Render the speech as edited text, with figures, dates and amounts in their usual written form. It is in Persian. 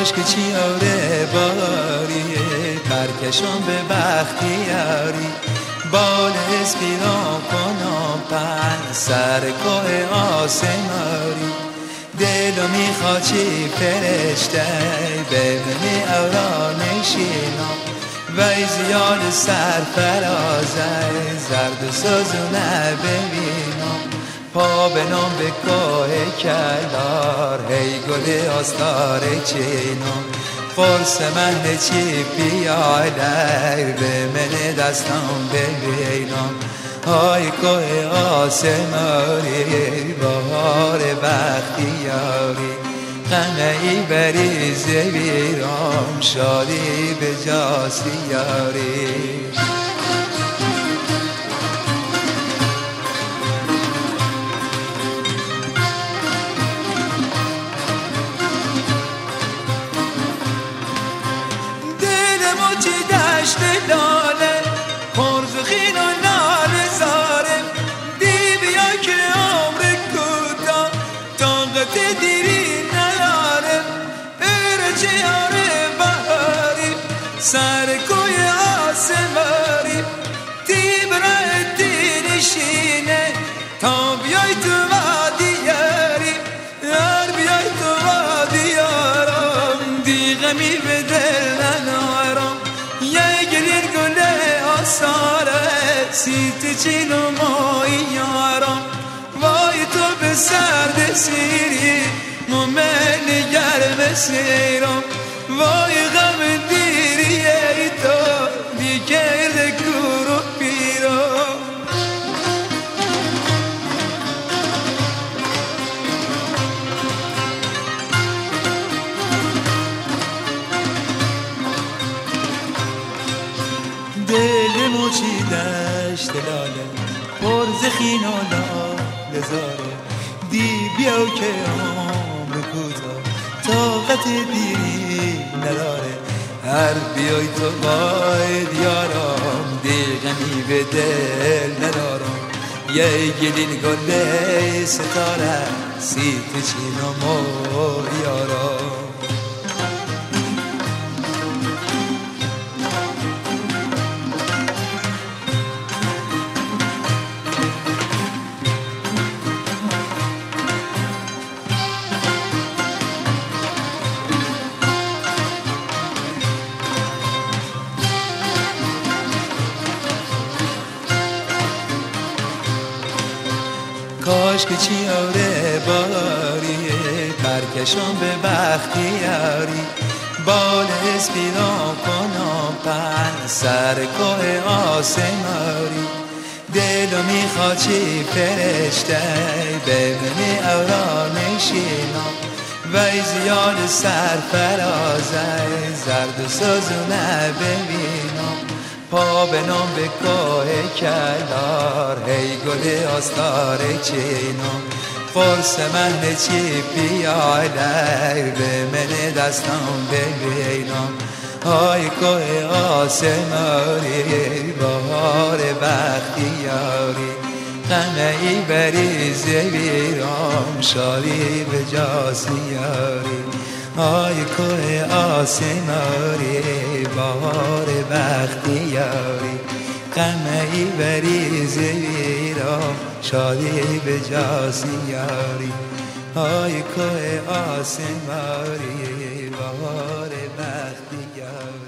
کاش که چیاره باریه ترکشان به بختیاری بال اسپیران کنم پن سر کوه آسماری دلو میخواد چی فرشته ببینی اورا نشینم وی زیاد سرفرازه زرد و سوزونه ببینم پا بنام به کوه کلار هی گل آستار چینم فرس من چی پیاده به من دستم ببینم های کوه آسماری بهار بختیاری غمه ای بریز ویرام شادی به جاسیاری دلمو چی دشت لاله پرزخین و لاله زاره دی بیا که عمر کوتا طاقت دیری نداره ارچه یاره بهاری سر کوی آسماری دی برای دی نشینه تا بیای تو وادیاری هر بیای تو وادیارم دی غمی به دل ننارم یه گلیر گله آساره سیت چین و مایی یارم وای تو به سرد سیری مومن گرم سیرم وای غم دیری ای تو بیگرد کور و پیرم دل موچی دشت لاله پرزخین و لاله زاره دی بیاو که عمر کوتا طاقت دیری نداره هر بیای تو باید یارم دی غمی به دل ندارم یه گلیل گله ستاره سیت چین و مو یارم کاش که چیاره باریه ترکشان به بختیاری بال اسپیران کنم پن سر کوه آسماری دلو میخواد چی فرشته ببینی اورا نشینم وی زیاد سرفرازه زرد و سوزونه ببینم پا بنام به کوه کلار هی گل آستار چینم فرس من چی پیاده به من دستم ببینم های کوه آسماری بهار بختیاری غمه ای بریز ویرام شادی به جاسیاری های کوه آسماری بهار بختیاری غمه ای بریز ویرام شادی به جاسیاری های کوه آسماری بهار بختیاری